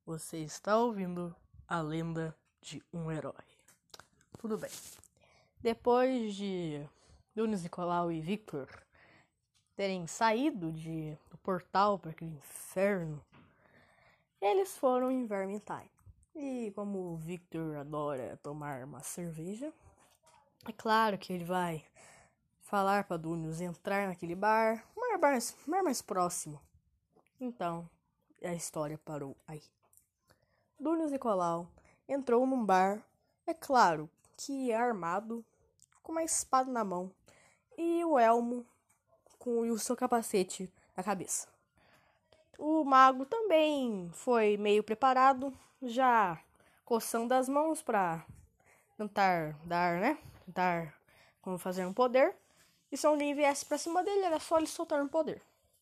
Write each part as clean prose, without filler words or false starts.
Você está ouvindo a lenda de um herói. Tudo bem. Depois de Dunes, Nicolau e Victor terem saído do portal para aquele inferno, eles foram em Vermintide. E como o Victor adora tomar uma cerveja, é claro que ele vai falar para Dunes entrar naquele bar, um bar mais próximo. Então, a história parou aí. Dunes Nicolau entrou num bar, é claro que armado, com uma espada na mão e o elmo com o seu capacete na cabeça. O mago também foi meio preparado, já coçando as mãos para tentar como fazer um poder. E se alguém viesse para cima dele, era só ele soltar um poder.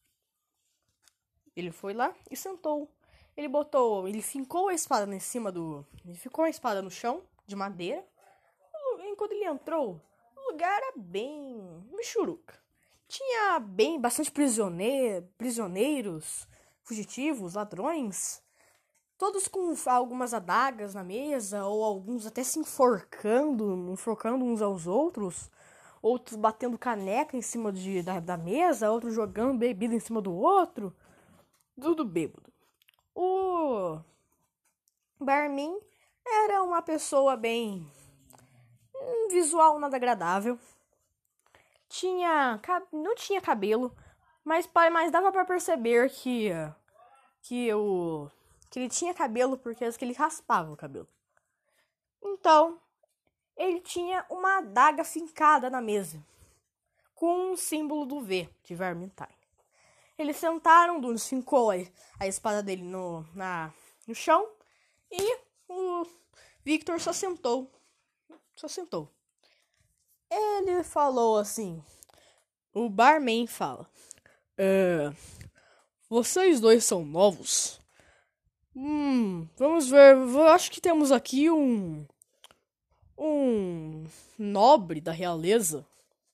Ele foi lá e sentou. Ele fincou a espada Ele ficou a espada no chão, de madeira. Enquanto ele entrou, o lugar era bem michuruca. Tinha bastante prisioneiros, fugitivos, ladrões. Todos com algumas adagas na mesa, ou alguns até se enforcando uns aos outros. Outros batendo caneca em cima da mesa, outros jogando bebida em cima do outro. Tudo bêbado. O barman era uma pessoa bem visual, nada agradável. Não tinha cabelo, mas dava para perceber que ele tinha cabelo porque ele raspava o cabelo. Então, ele tinha uma adaga fincada na mesa, com um símbolo do V de Vermintide. Eles sentaram, Dunes fincou a espada dele no chão e o Victor só sentou. Ele falou assim, o barman fala, vocês dois são novos? Vamos ver, eu acho que temos aqui um nobre da realeza.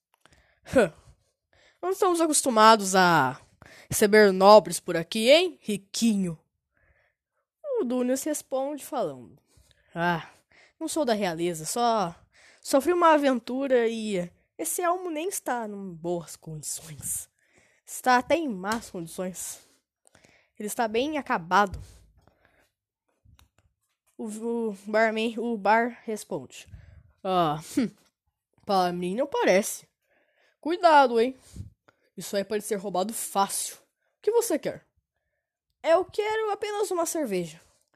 Não estamos acostumados a receber nobres por aqui, hein, riquinho? O Dunes responde falando, não sou da realeza, só sofri uma aventura e esse elmo nem está em boas condições. Está até em más condições. Ele está bem acabado. O bar responde, para mim não parece. Cuidado, hein? Isso aí pode ser roubado fácil. O que você quer? Eu quero apenas uma cerveja.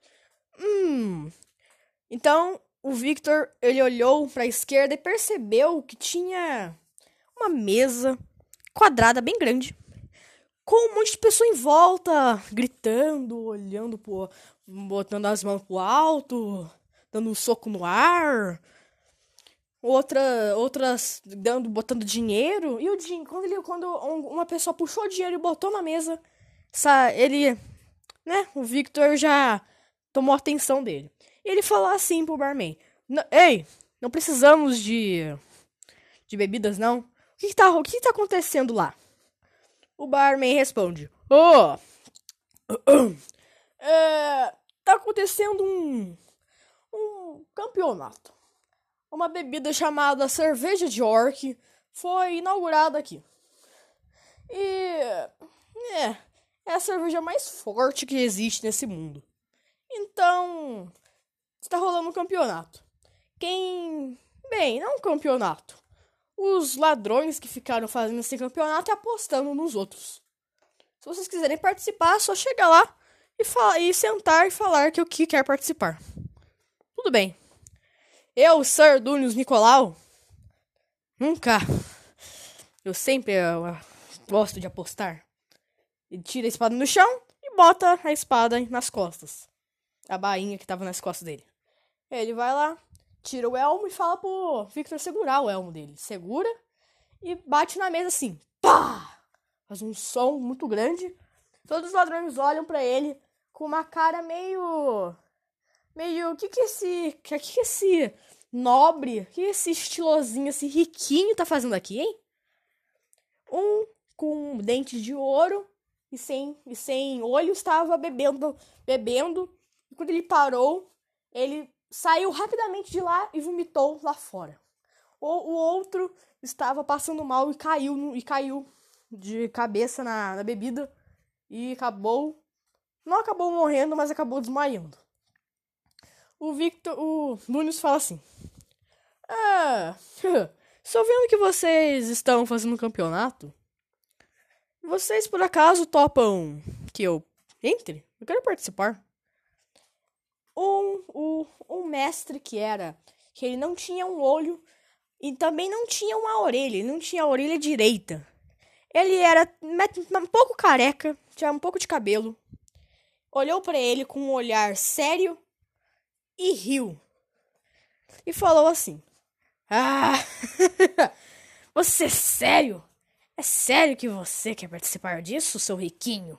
Então, o Victor, ele olhou para a esquerda e percebeu que tinha uma mesa quadrada bem grande, com um monte de pessoa em volta, gritando, olhando, botando as mãos pro alto, dando um soco no ar. Outras botando dinheiro. E quando uma pessoa puxou o dinheiro e botou na mesa, o Victor já tomou a atenção dele. E ele falou assim pro barman, ei, não precisamos de bebidas, não? O que tá acontecendo lá? O barman responde, tá acontecendo um campeonato. Uma bebida chamada cerveja de orc foi inaugurada aqui. E é a cerveja mais forte que existe nesse mundo. Então, está rolando um campeonato. Não um campeonato. Os ladrões que ficaram fazendo esse campeonato e apostando nos outros. Se vocês quiserem participar, é só chegar lá e sentar e falar que quer participar. Tudo bem. Eu, Sir Dunes Nicolau, eu sempre gosto de apostar. Ele tira a espada no chão e bota a espada nas costas. A bainha que tava nas costas dele. Ele vai lá, tira o elmo e fala pro Victor segurar o elmo dele. Segura e bate na mesa assim. Pá! Faz um som muito grande. Todos os ladrões olham pra ele com uma cara meio... O que esse nobre, que esse estilosinho, esse riquinho tá fazendo aqui, hein? Um com dentes de ouro e sem olho estava bebendo E quando ele parou, ele saiu rapidamente de lá e vomitou lá fora. O outro estava passando mal e caiu de cabeça na bebida e não acabou morrendo, mas acabou desmaiando. O Nunes fala assim: estou vendo que vocês estão fazendo um campeonato. Vocês por acaso topam que eu entre? Eu quero participar. Um mestre que ele não tinha um olho e também não tinha uma orelha, ele não tinha a orelha direita. Ele era um pouco careca, tinha um pouco de cabelo. Olhou pra ele com um olhar sério e riu. E falou assim: você é sério? É sério que você quer participar disso, seu riquinho?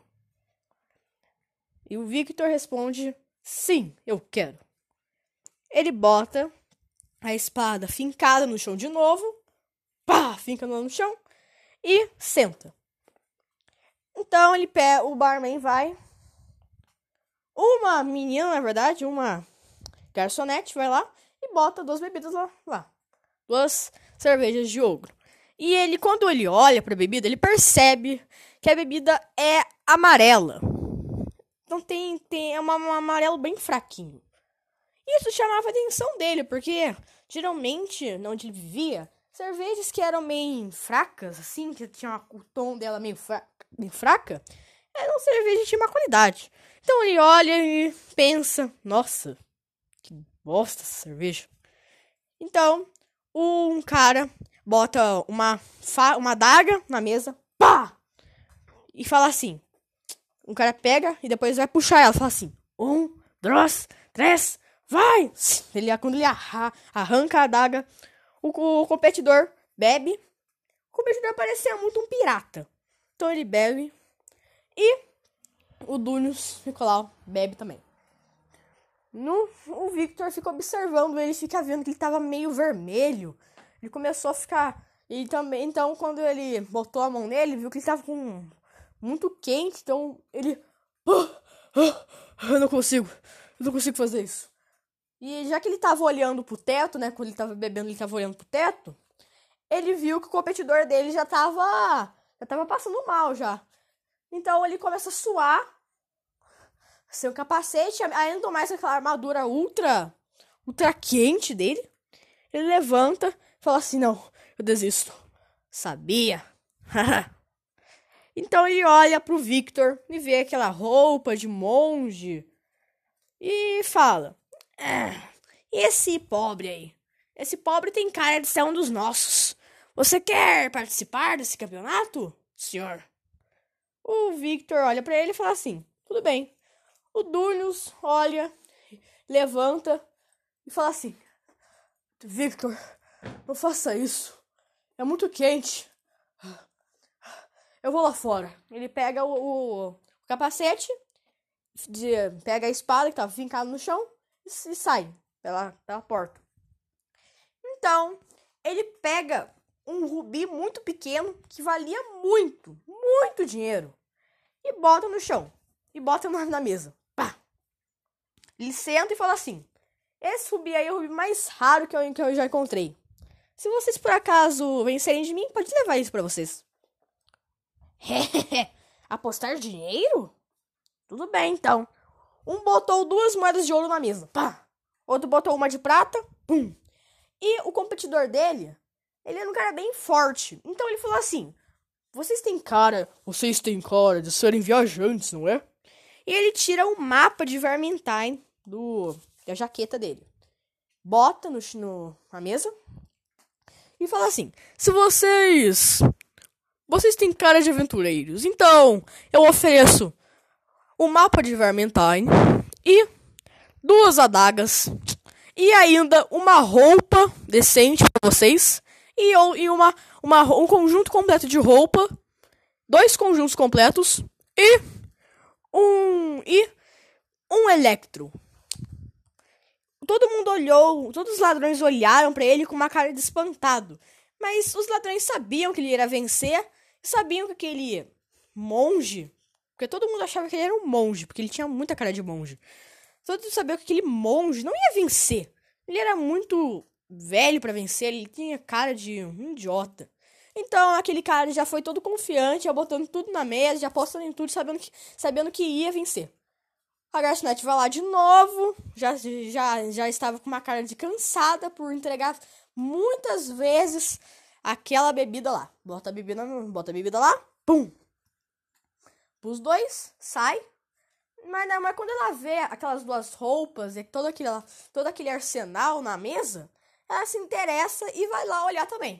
E o Victor responde: sim, eu quero. Ele bota a espada fincada no chão de novo. Finca no chão e senta. Então o barman vai. Uma menina, na verdade, uma garçonete vai lá e bota 2 bebidas lá. 2 cervejas de ogro. E ele, quando ele olha pra bebida, ele percebe que a bebida é amarela. Então é um amarelo bem fraquinho. Isso chamava a atenção dele, porque geralmente, onde ele vivia, cervejas que eram meio fracas, assim, que tinham o tom dela meio fraca, eram cervejas de má qualidade. Então ele olha e pensa: nossa, que bosta essa cerveja. Então, um cara bota uma adaga na mesa, e fala assim. Um cara pega e depois vai puxar ela, fala assim: 1, 2, 3, vai! Quando ele arranca a adaga, o competidor bebe. O competidor parecia muito um pirata. Então ele bebe e o Dunius Nicolau bebe também. O Victor fica observando ele, fica vendo que ele tava meio vermelho. Ele começou a ficar. E também, então, quando ele botou a mão nele, viu que ele tava com muito quente, então ele. Eu não consigo fazer isso. E já que ele tava olhando pro teto, né? Quando ele tava bebendo, ele tava olhando pro teto. Ele viu que o competidor dele já tava passando mal já. Então ele começa a suar. Seu capacete, ainda mais aquela armadura ultra quente dele. Ele levanta e fala assim: não, eu desisto. Sabia. Então ele olha pro Victor e vê aquela roupa de monge e fala: esse pobre aí? Esse pobre tem cara de ser um dos nossos. Você quer participar desse campeonato, senhor? O Victor olha pra ele e fala assim: tudo bem. O Dunius olha, levanta e fala assim: Victor, não faça isso. É muito quente. Eu vou lá fora. Ele pega o capacete, pega a espada que tava fincada no chão e sai pela porta. Então, ele pega um rubi muito pequeno que valia muito dinheiro e bota no chão. E bota na mesa. Ele senta e fala assim: esse rubi aí é o rubi mais raro que eu já encontrei. Se vocês por acaso vencerem de mim, pode levar isso pra vocês. Apostar dinheiro? Tudo bem, então. Um botou 2 moedas de ouro na mesa. Outro botou uma de prata. Pum. E o competidor dele, ele era um cara bem forte. Então ele falou assim: vocês têm cara de serem viajantes, não é? E ele tira o mapa de Vermintide da jaqueta dele. Bota na mesa e fala assim: se vocês têm cara de aventureiros, então eu ofereço o mapa de Vermintide e 2 adagas e ainda uma roupa decente para vocês e um conjunto completo de roupa, 2 conjuntos completos e um electro. Todos os ladrões olharam pra ele com uma cara de espantado. Mas os ladrões sabiam que ele ia vencer, sabiam que aquele monge, porque todo mundo achava que ele era um monge, porque ele tinha muita cara de monge. Todos sabiam que aquele monge não ia vencer. Ele era muito velho pra vencer, ele tinha cara de um idiota. Então aquele cara já foi todo confiante, já botando tudo na mesa, já apostando em tudo, sabendo que ia vencer. A garçonete vai lá de novo, já estava com uma cara de cansada por entregar muitas vezes aquela bebida lá. Bota a bebida lá, pum! Os dois, sai. Mas quando ela vê aquelas duas roupas e todo aquele arsenal na mesa, ela se interessa e vai lá olhar também.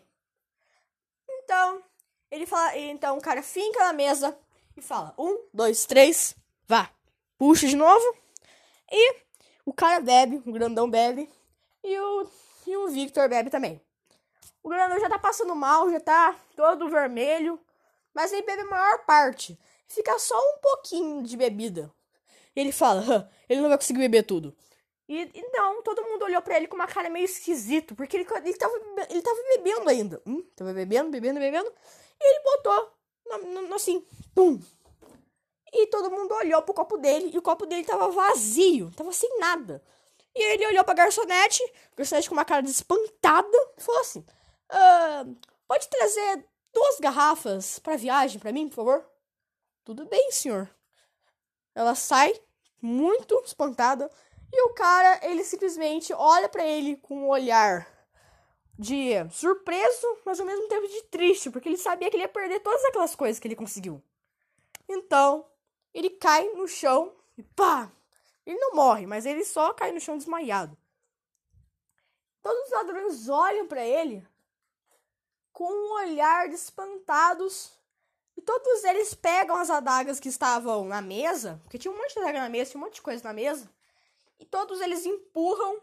Então o cara finca na mesa e fala: 1, 2, 3, vá. Puxa de novo. E o cara bebe, o grandão bebe. E o Victor bebe também. O grandão já tá passando mal, já tá todo vermelho. Mas ele bebe a maior parte. Fica só um pouquinho de bebida. Ele fala: ele não vai conseguir beber tudo. E então todo mundo olhou pra ele com uma cara meio esquisito. Porque ele tava bebendo ainda. Tava bebendo. E ele botou assim, pum. E todo mundo olhou pro copo dele. E o copo dele tava vazio. Tava sem nada. E ele olhou pra garçonete. A garçonete com uma cara de espantada. E falou assim: pode trazer 2 garrafas pra viagem pra mim, por favor? Tudo bem, senhor. Ela sai, muito espantada. E o cara, ele simplesmente olha pra ele com um olhar de surpreso, mas ao mesmo tempo de triste. Porque ele sabia que ele ia perder todas aquelas coisas que ele conseguiu. Então, ele cai no chão e pá! Ele não morre, mas ele só cai no chão desmaiado. Todos os ladrões olham pra ele com um olhar de espantados. E todos eles pegam as adagas que estavam na mesa, porque tinha um monte de adaga na mesa, tinha um monte de coisa na mesa. E todos eles empurram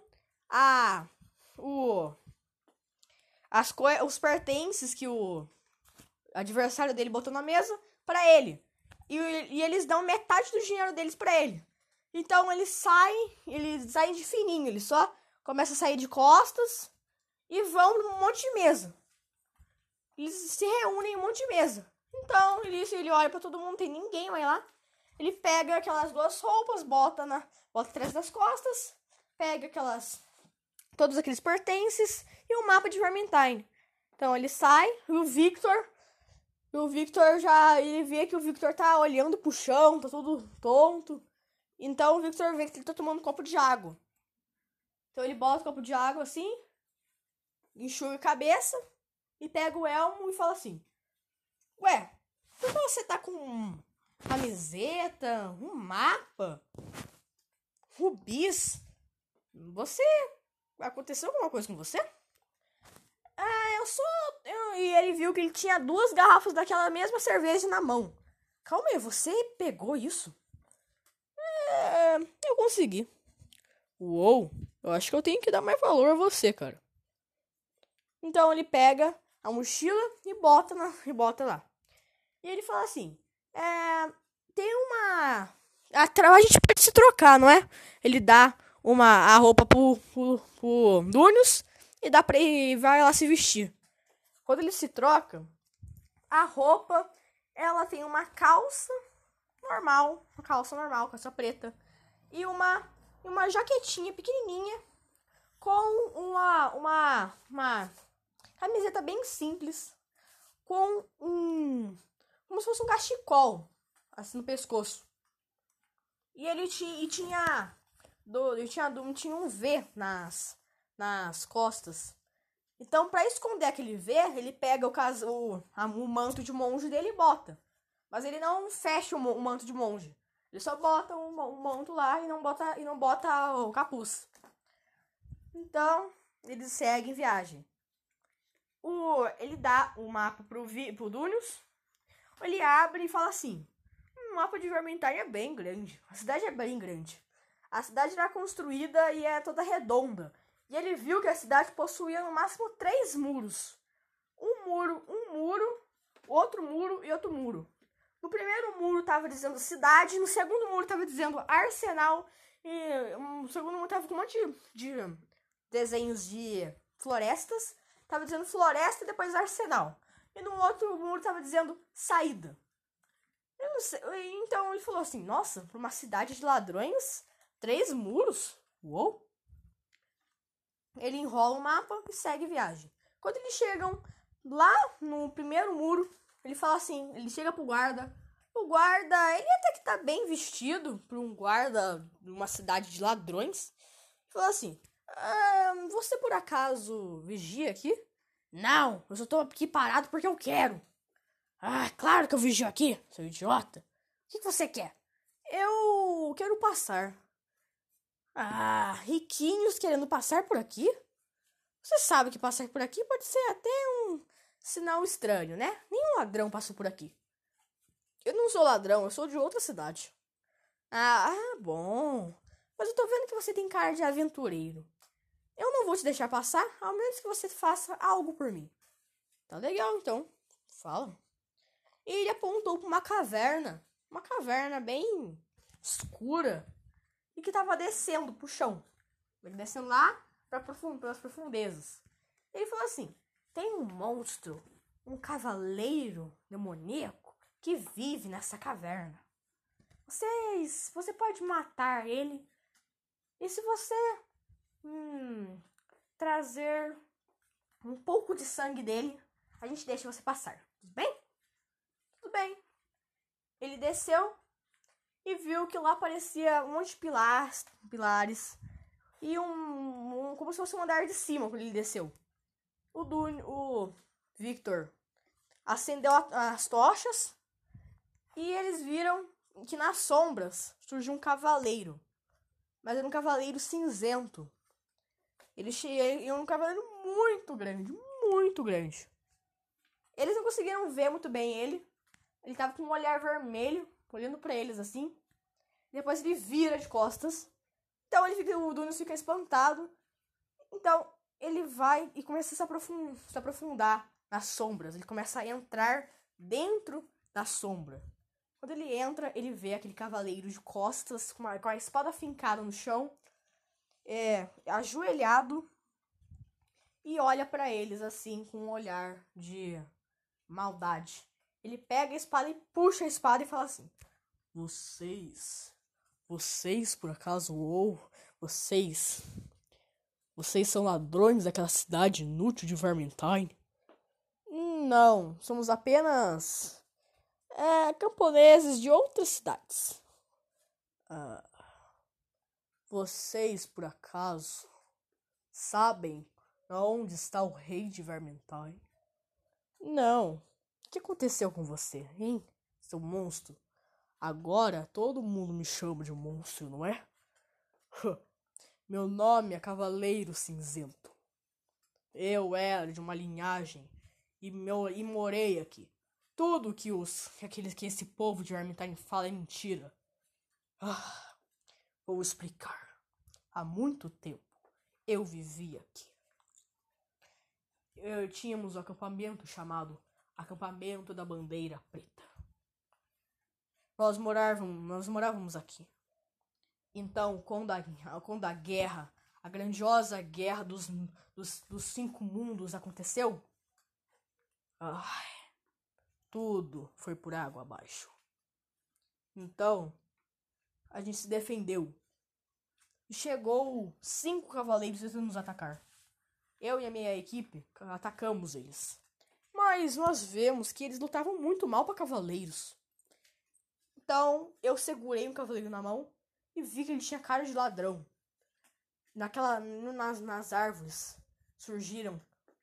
os pertences que o adversário dele botou na mesa pra ele. E eles dão metade do dinheiro deles pra ele. Então eles saem de fininho, eles só começam a sair de costas e vão num monte de mesa. Eles se reúnem em um monte de mesa. Então ele olha pra todo mundo, não tem ninguém, vai lá. Ele pega aquelas 2 roupas, bota atrás das costas, pega todos aqueles pertences e o mapa de Vermintide. Então ele sai, e o Victor ele vê que o Victor tá olhando pro chão, tá todo tonto. Então o Victor vê que ele tá tomando um copo de água. Então ele bota o copo de água assim, enxuga a cabeça e pega o elmo e fala assim: ué, por que você tá com camiseta, um mapa, rubis? Aconteceu alguma coisa com você? E ele viu que ele tinha 2 garrafas daquela mesma cerveja na mão. Calma aí, você pegou isso? Eu consegui. Uou, eu acho que eu tenho que dar mais valor a você, cara. Então ele pega a mochila e bota lá. E ele fala assim: tem uma... A gente pode se trocar, não é? Ele dá a roupa pro Dunius e vai lá se vestir. Quando ele se troca, a roupa, ela tem uma calça normal, calça preta, e uma jaquetinha pequenininha com uma camiseta bem simples, com como se fosse um cachecol, assim, no pescoço. E ele tinha um V nas costas. Então, pra esconder aquele V, ele pega o manto de monge dele e bota. Mas ele não fecha o manto de monge. Ele só bota o manto lá e não bota o capuz. Então, eles seguem viagem. Ele dá o mapa pro Dunius. Ele abre e fala assim: o mapa de Vermintide é bem grande. A cidade é bem grande. A cidade era construída e é toda redonda. E ele viu que a cidade possuía no máximo 3 muros. Um muro, outro muro e outro muro. No primeiro muro estava dizendo cidade, no segundo muro estava dizendo arsenal, e no segundo muro estava com um monte de desenhos de florestas. Estava dizendo floresta e depois arsenal. E no outro muro estava dizendo saída. Eu não sei. Então ele falou assim: nossa, para uma cidade de ladrões, 3 muros? Uou! Ele enrola o mapa e segue viagem. Quando eles chegam lá no primeiro muro, ele fala assim, ele chega pro guarda. O guarda, ele até que tá bem vestido para um guarda de uma cidade de ladrões. Fala assim, você por acaso vigia aqui? Não, eu só tô aqui parado porque eu quero. Ah, claro que eu vigio aqui, seu idiota. O que você quer? Eu quero passar. Ah, riquinhos querendo passar por aqui? Você sabe que passar por aqui pode ser até um sinal estranho, né? Nenhum ladrão passou por aqui. Eu não sou ladrão, eu sou de outra cidade. Ah, bom. Mas eu tô vendo que você tem cara de aventureiro. Eu não vou te deixar passar, ao menos que você faça algo por mim. Tá legal, então. Fala. E ele apontou pra uma caverna. Uma caverna bem escura. E que tava descendo pro chão. Ele descendo lá pelas profundezas. Ele falou assim, tem um monstro, um cavaleiro demoníaco que vive nessa caverna. Você pode matar ele. E se você trazer um pouco de sangue dele, a gente deixa você passar. Tudo bem? Tudo bem. Ele desceu e viu que lá aparecia um monte de pilares e como se fosse um andar de cima quando ele desceu. O Victor acendeu as tochas e eles viram que nas sombras surgiu um cavaleiro. Mas era um cavaleiro cinzento. Ele era um cavaleiro muito grande, muito grande. Eles não conseguiram ver muito bem ele. Ele tava com um olhar vermelho, olhando pra eles assim. Depois ele vira de costas. Então o Dunas fica espantado. Então ele vai e começa a se aprofundar nas sombras. Ele começa a entrar dentro da sombra. Quando ele entra, ele vê aquele cavaleiro de costas, com a espada fincada no chão, ajoelhado, e olha pra eles assim, com um olhar de maldade. Ele pega a espada e puxa a espada e fala assim, Vocês por acaso, vocês são ladrões daquela cidade inútil de Vermintide? Não, somos apenas camponeses de outras cidades. Vocês, por acaso, sabem onde está o rei de Vermintide? Não. O que aconteceu com você, hein, seu monstro? Agora todo mundo me chama de monstro, não é? Meu nome é Cavaleiro Cinzento. Eu era de uma linhagem e morei aqui. Tudo que esse povo de Vermintide fala é mentira. Vou explicar. Há muito tempo eu vivia aqui. Tínhamos um acampamento chamado Acampamento da Bandeira Preta. Nós morávamos aqui. Então, quando a guerra, a grandiosa guerra dos 5 mundos aconteceu, tudo foi por água abaixo. Então, a gente se defendeu. E chegou 5 cavaleiros tentando nos atacar. Eu e a minha equipe atacamos eles. Mas nós vemos que eles lutavam muito mal para cavaleiros. Então, eu segurei um cavaleiro na mão e vi que ele tinha cara de ladrão. Nas árvores surgiram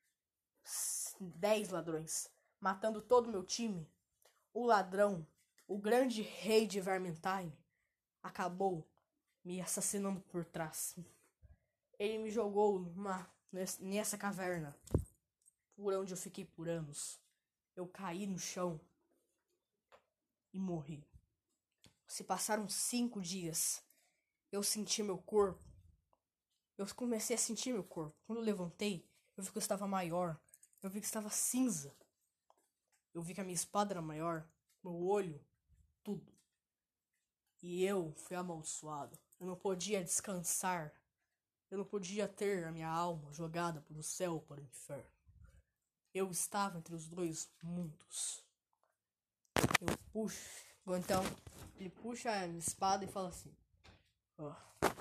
10 ladrões, matando todo o meu time. O ladrão, o grande rei de Vermintide, acabou me assassinando por trás. Ele me jogou nessa caverna, por onde eu fiquei por anos. Eu caí no chão e morri. Se passaram 5 dias, eu senti meu corpo. Eu comecei a sentir meu corpo. Quando eu levantei, eu vi que eu estava maior. Eu vi que estava cinza. Eu vi que a minha espada era maior. Meu olho, tudo. E eu fui amaldiçoado. Eu não podia descansar. Eu não podia ter a minha alma jogada pelo céu para o inferno. Eu estava entre os 2 mundos. Eu puxo. Então, ele puxa a espada e fala assim: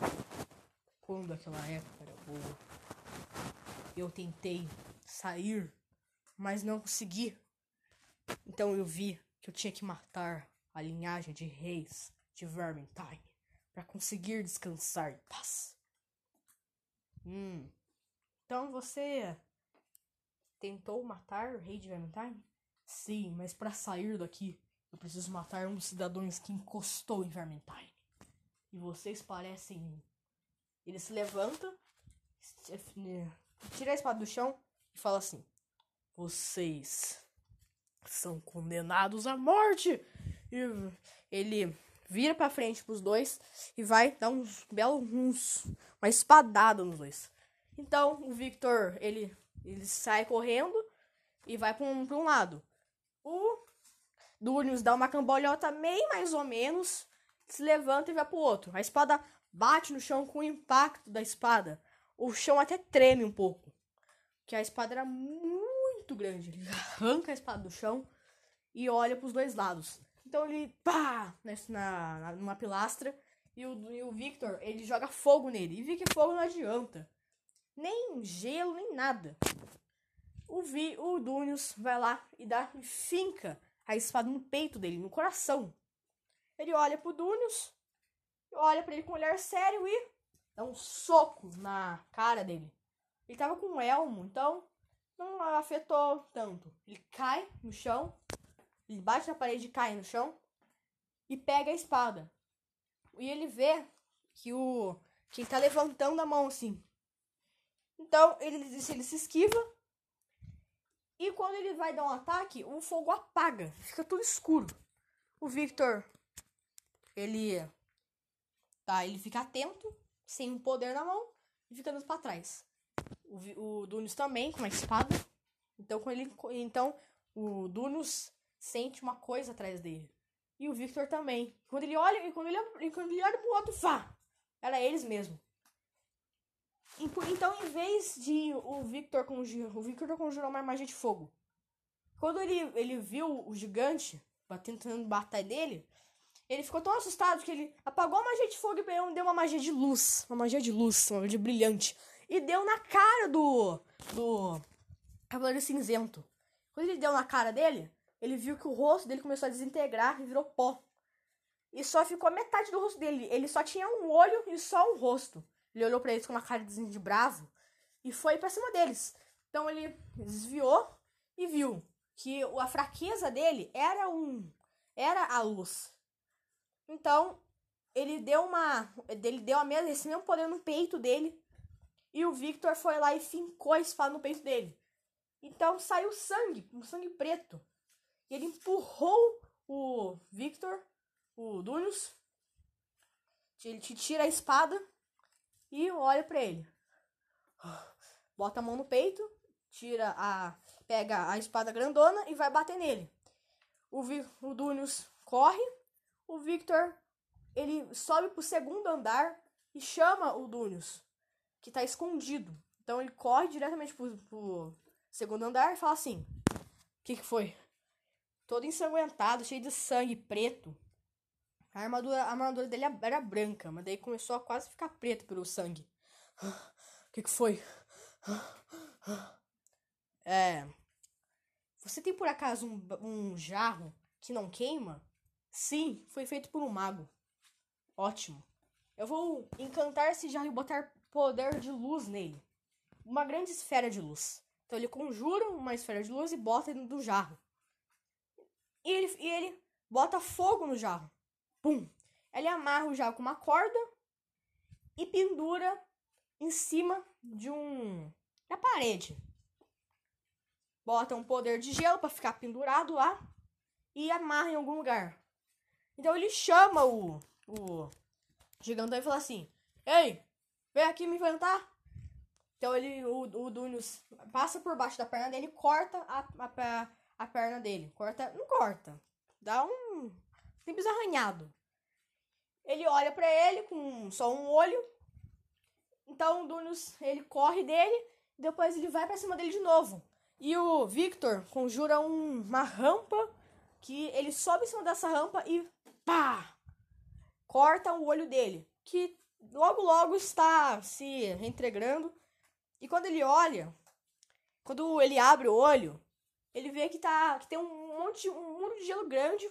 quando aquela época era boa. Eu tentei sair, mas não consegui. Então eu vi que eu tinha que matar a linhagem de reis de Vermintide para conseguir descansar em paz. Então você tentou matar o rei de Vermintide? Sim, mas para sair daqui eu preciso matar um dos cidadãos que encostou em Vermintide. E vocês parecem... Ele se levanta, tira a espada do chão e fala assim: vocês são condenados à morte. E ele vira pra frente pros dois e vai dar uma espadada nos dois. Então o Victor, ele sai correndo e vai pra um lado. O Dunius dá uma cambalhota meio mais ou menos, se levanta e vai pro outro. A espada bate no chão com o impacto da espada. O chão até treme um pouco, porque a espada era muito grande. Ele arranca a espada do chão e olha pros dois lados. Então ele pá numa pilastra e o Victor, ele joga fogo nele. E vi que fogo não adianta. Nem gelo, nem nada. O Dunius vai lá e finca a espada no peito dele, no coração. Ele olha pro Dunius, olha pra ele com um olhar sério e dá um soco na cara dele. Ele tava com um elmo, então não afetou tanto. Ele cai no chão, ele bate na parede e cai no chão e pega a espada. E ele vê que ele tá levantando a mão assim. Então ele se esquiva. E quando ele vai dar um ataque, o fogo apaga. Fica tudo escuro. O Victor, ele fica atento, sem o poder na mão, e fica andando pra trás. O Dunius também, com a espada. Então o Dunius sente uma coisa atrás dele. E o Victor também. Quando ele olha pro outro, era eles mesmo. Então, em vez de o Victor conjurou uma magia de fogo. Quando ele viu o gigante tentando bater dele, ele ficou tão assustado que ele apagou a magia de fogo e deu uma magia de luz. Uma magia brilhante. E deu na cara do Cavaleiro Cinzento. Quando ele deu na cara dele, ele viu que o rosto dele começou a desintegrar e virou pó. E só ficou metade do rosto dele. Ele só tinha um olho e só um rosto. Ele olhou pra eles com uma cara de bravo e foi pra cima deles. Então ele desviou e viu que a fraqueza dele era a luz. Então ele deu esse mesmo poder no peito dele e o Victor foi lá e fincou a espada no peito dele. Então saiu sangue, um sangue preto. E ele empurrou o Victor, o Dunius. Ele tira a espada e olha pra ele. Bota a mão no peito, pega a espada grandona e vai bater nele. O Dunius corre, o Victor, ele sobe pro segundo andar e chama o Dunius, que tá escondido. Então ele corre diretamente pro segundo andar e fala assim: o que foi? Todo ensanguentado, cheio de sangue preto. A armadura dele era branca, mas daí começou a quase ficar preta pelo sangue. O que foi? Você tem por acaso um jarro que não queima? Sim, foi feito por um mago. Ótimo. Eu vou encantar esse jarro e botar poder de luz nele. Uma grande esfera de luz. Então ele conjura uma esfera de luz e bota dentro do jarro. E ele bota fogo no jarro. Pum! Ele amarra o jarro com uma corda e pendura em cima da parede. Bota um poder de gelo para ficar pendurado lá e amarra em algum lugar. Então ele chama o gigantão e fala assim: ei, vem aqui me enfrentar. Então o Dunius passa por baixo da perna dele e corta a perna dele. Não corta. Dá um simples arranhado. Ele olha pra ele com só um olho. Então o Dunius, ele corre dele. Depois ele vai pra cima dele de novo. E o Victor conjura uma rampa. Que ele sobe em cima dessa rampa e pá! Corta o olho dele. Que logo logo está se reintegrando. E quando ele olha, quando ele abre o olho, ele vê que tem um muro de gelo grande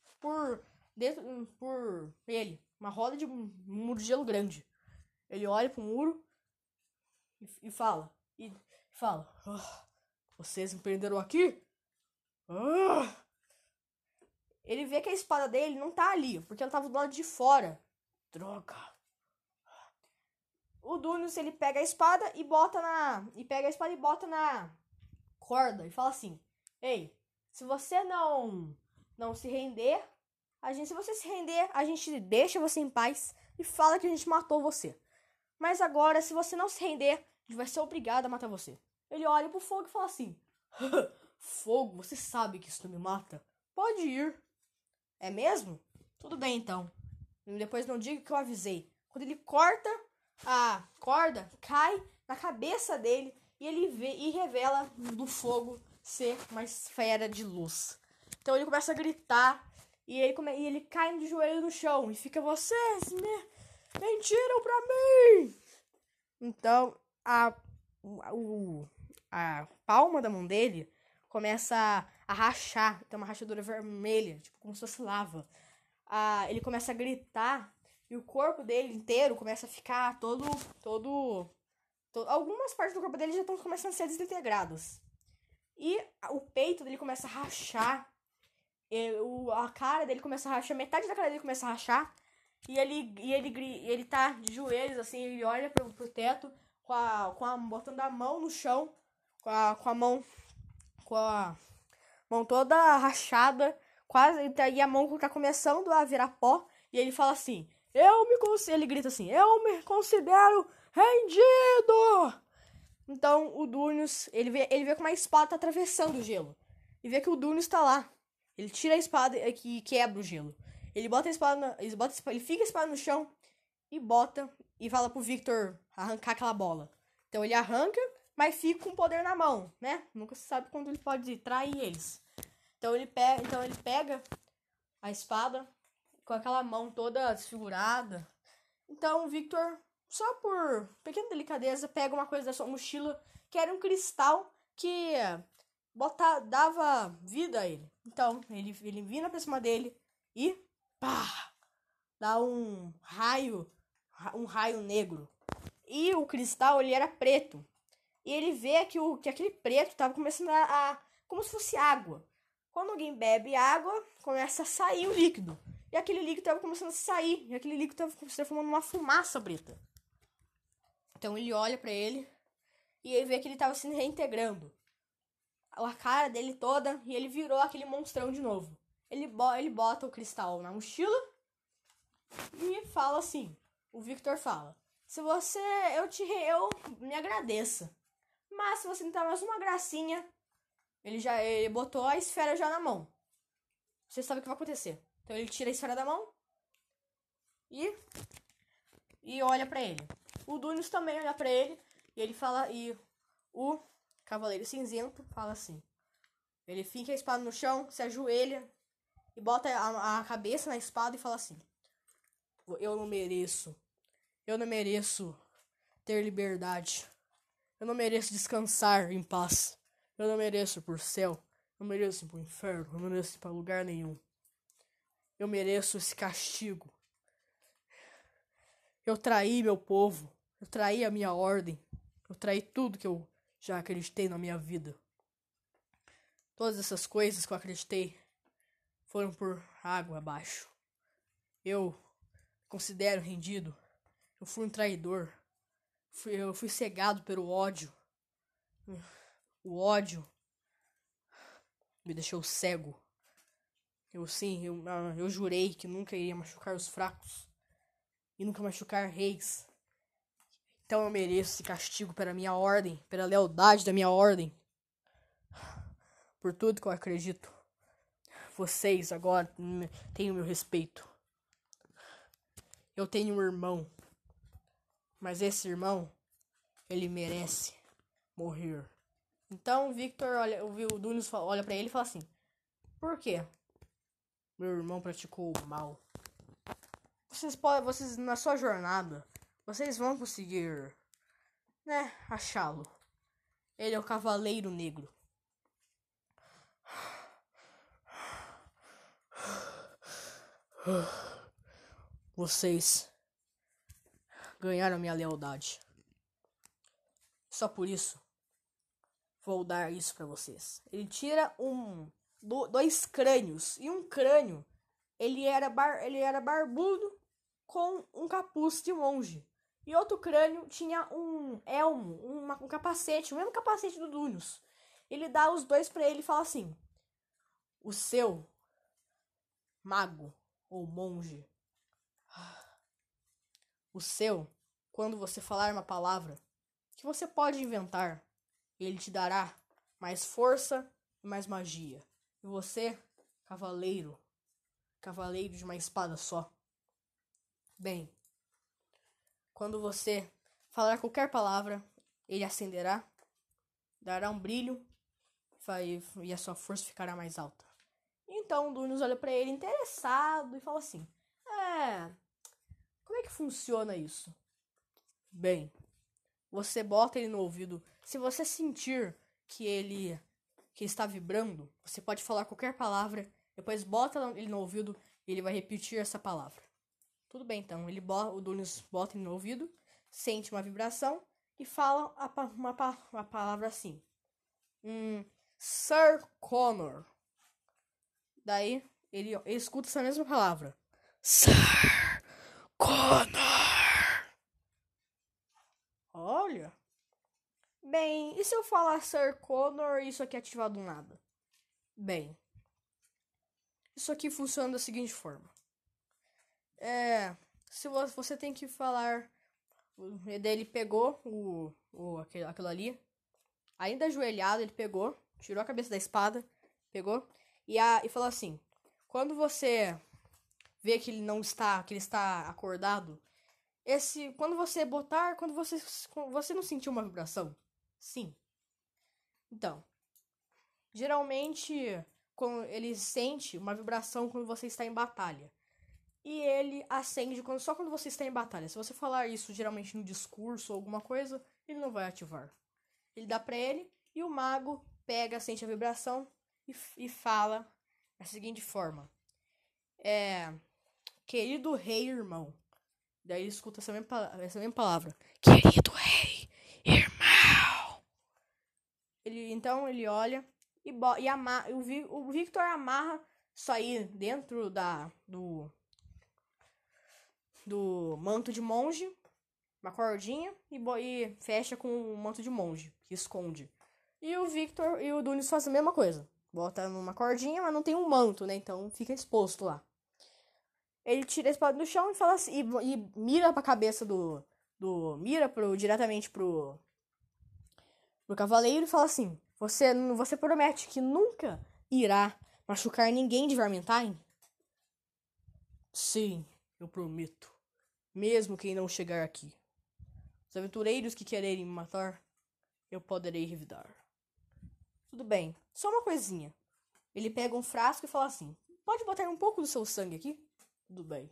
por ele. Uma roda de um muro de gelo grande. Ele olha pro muro e fala. Vocês me prenderam aqui? Ele vê que a espada dele não tá ali, porque ela tava do lado de fora. Droga. O Dunos, ele pega a espada e bota na corda e fala assim: "Ei, se você não se render, se você se render, a gente deixa você em paz e fala que a gente matou você. Mas agora, se você não se render, a gente vai ser obrigado a matar você." Ele olha pro fogo e fala assim: "Fogo, você sabe que isso não me mata? Pode ir." "É mesmo? Tudo bem então. Depois não diga que eu avisei." Quando ele corta, a corda cai na cabeça dele e ele vê e revela do fogo ser uma esfera de luz. Então ele começa a gritar e ele cai de joelho no chão e fica: "Vocês me mentiram pra mim!" Então a palma da mão dele começa a rachar, tem uma rachadura vermelha, tipo como se fosse lava. Ele começa a gritar e o corpo dele inteiro começa a ficar todo algumas partes do corpo dele já estão começando a ser desintegradas. E o peito dele começa a rachar, a cara dele começa a rachar, metade da cara dele começa a rachar. E ele tá de joelhos, assim, ele olha pro teto, botando a mão no chão, com a mão toda rachada, quase, e a mão tá começando a virar pó, e ele fala assim: ele grita assim: "Eu me considero rendido!" Então o Dunos, ele vê que uma espada tá atravessando o gelo, e vê que o Dunos tá lá. Ele tira a espada e quebra o gelo. Ele fica a espada no chão e fala pro Victor arrancar aquela bola. Então ele arranca, mas fica com o poder na mão, né? Nunca se sabe quando ele pode trair eles. Então ele pega a espada com aquela mão toda desfigurada. Então o Victor, só por pequena delicadeza, pega uma coisa da sua mochila, que era um cristal que dava vida a ele. Então ele vira pra cima dele e pá! Dá um raio negro. E o cristal, ele era preto. E ele vê que aquele preto tava começando como se fosse água. Quando alguém bebe água, começa a sair o líquido. E aquele líquido tava começando a sair. E aquele líquido tava se formando uma fumaça preta. Então ele olha pra ele e ele vê que ele tava se reintegrando. A cara dele toda, e ele virou aquele monstrão de novo. Ele bota o cristal na mochila e fala assim: o Victor fala: "Se você, eu me agradeça. Mas se você não tá mais uma gracinha." Ele botou a esfera já na mão. Você sabe o que vai acontecer. Então ele tira a esfera da mão e olha pra ele. O Dunos também olha pra ele e ele fala, e o Cavaleiro Cinzento fala assim: ele finca a espada no chão, se ajoelha e bota a cabeça na espada e fala assim: eu não mereço ter liberdade. Eu não mereço descansar em paz. Eu não mereço ir pro céu. Eu não mereço ir pro inferno. Eu não mereço ir pra lugar nenhum. Eu mereço esse castigo. Eu traí meu povo. Eu traí a minha ordem. Eu traí tudo que eu já acreditei na minha vida. Todas essas coisas que eu acreditei foram por água abaixo. Eu considero rendido. Eu fui um traidor. Eu fui cegado pelo ódio. O ódio me deixou cego. Eu jurei que nunca iria machucar os fracos e nunca machucar reis. Então eu mereço esse castigo pela minha ordem, pela lealdade da minha ordem, por tudo que eu acredito. Vocês agora têm o meu respeito. Eu tenho um irmão, mas esse irmão, ele merece morrer. Então o Dunos olha pra ele e fala assim: por quê? Meu irmão praticou o mal. Vocês na sua jornada, vocês vão conseguir, né, achá-lo. Ele é o Cavaleiro Negro. Vocês ganharam minha lealdade. Só por isso, vou dar isso pra vocês. Ele tira dois crânios. E um crânio, ele era barbudo com um capuz de monge. E outro crânio tinha um elmo, um capacete, o mesmo capacete do Dunos. Ele dá os dois pra ele e fala assim: o seu mago ou monge, o seu, quando você falar uma palavra que você pode inventar, ele te dará mais força e mais magia. E você, cavaleiro de uma espada só. Bem, quando você falar qualquer palavra, ele acenderá, dará um brilho e a sua força ficará mais alta. Então o Dunos olha pra ele interessado e fala assim: como é que funciona isso? Bem, você bota ele no ouvido. Se você sentir que está vibrando, você pode falar qualquer palavra, depois bota ele no ouvido e ele vai repetir essa palavra. Tudo bem, então o Dunos bota ele no ouvido, sente uma vibração e fala uma palavra assim: Sir Connor. Daí ele escuta essa mesma palavra: Sir Connor. Olha. Bem, e se eu falar Sir Connor e isso aqui é ativado do nada? Bem, isso aqui funciona da seguinte forma. Se você tem que falar. Daí ele pegou aquilo ali. Ainda ajoelhado, ele pegou, tirou a cabeça da espada, pegou e falou assim: quando você vê que ele está acordado, quando você não sentiu uma vibração? Sim. Então, geralmente ele sente uma vibração quando você está em batalha. E ele acende só quando você está em batalha. Se você falar isso geralmente no discurso ou alguma coisa, ele não vai ativar. Ele dá pra ele e o mago pega, sente a vibração e fala da seguinte forma: querido rei irmão. Daí ele escuta essa mesma palavra: querido rei irmão. Então ele olha e amarra. O Victor amarra isso aí dentro do manto de monge, uma cordinha, e fecha com um manto de monge, que esconde. E o Victor e o Dunis fazem a mesma coisa. Bota numa cordinha, mas não tem um manto, né? Então fica exposto lá. Ele tira a espada do chão e fala assim, e mira pra cabeça mira diretamente pro cavaleiro e fala assim: Você promete que nunca irá machucar ninguém de Vermintide? Sim, eu prometo. Mesmo quem não chegar aqui. Os aventureiros que quererem me matar, eu poderei revidar. Tudo bem, só uma coisinha. Ele pega um frasco e fala assim: pode botar um pouco do seu sangue aqui? Tudo bem.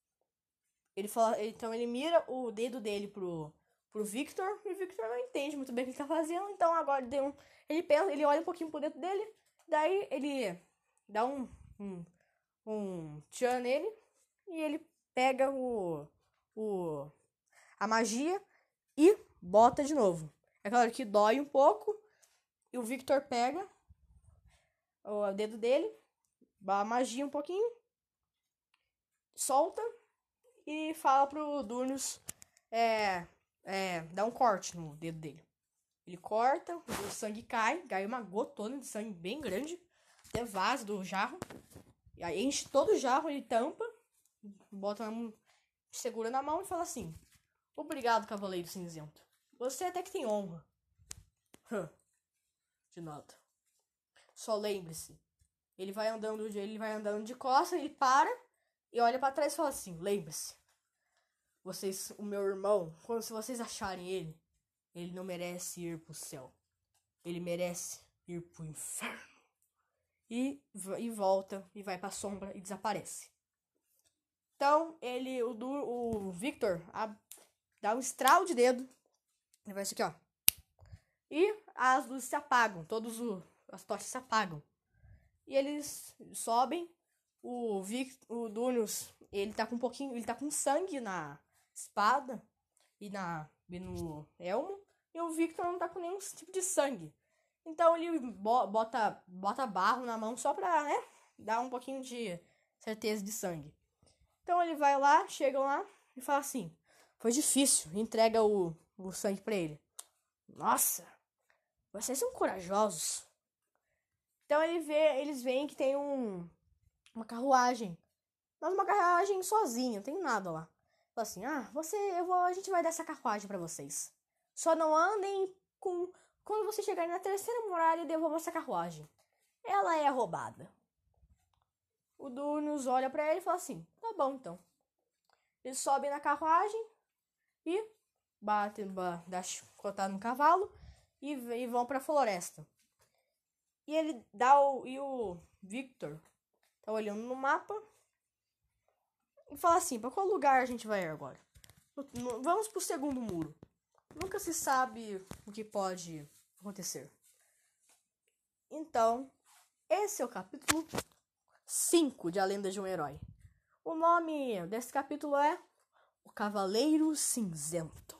Então ele mira o dedo dele pro Victor, e o Victor não entende muito bem o que ele tá fazendo, então agora ele olha um pouquinho pro dedo dele, daí ele dá um tchan nele, e ele pega a magia e bota de novo. É claro que dói um pouco, e o Victor pega o dedo dele, dá a magia um pouquinho, solta e fala pro Durnius dar um corte no dedo dele. Ele corta, o sangue cai uma gotona de sangue bem grande, até vaza do jarro. E aí enche todo o jarro, ele tampa, segura na mão e fala assim: obrigado, Cavaleiro Cinzento. Você até que tem honra. De nada. Só lembre-se. Ele vai andando de costas, ele para e olha pra trás e fala assim: lembre-se. O meu irmão, se vocês acharem ele não merece ir pro céu. Ele merece ir pro inferno. E volta, e vai pra sombra e desaparece. Então, o Victor dá um estralo de dedo. E vai isso aqui, ó. E as luzes se apagam. As tochas se apagam. E eles sobem. O Dunius, ele tá com sangue na espada e no elmo. E o Victor não tá com nenhum tipo de sangue. Então ele bota barro na mão só pra, né, dar um pouquinho de certeza de sangue. Então ele vai lá, chega lá e fala assim: foi difícil. E entrega o sangue pra ele. Nossa, vocês são corajosos. Então eles veem que tem uma carruagem. Mas uma carruagem sozinha, não tem nada lá. Fala assim: a gente vai dar essa carruagem pra vocês. Só não andem com. Quando você chegarem na terceira muralha, devolva essa carruagem. Ela é roubada. O Dunius olha pra ele e fala assim: tá bom então. Eles sobem na carruagem e dá chicotada no cavalo e vão pra floresta. E o Victor tá olhando no mapa e fala assim: pra qual lugar a gente vai agora? Vamos pro segundo muro. Nunca se sabe o que pode acontecer. Então, esse é o capítulo 5 de A Lenda de um Herói. O nome desse capítulo é O Cavaleiro Cinzento.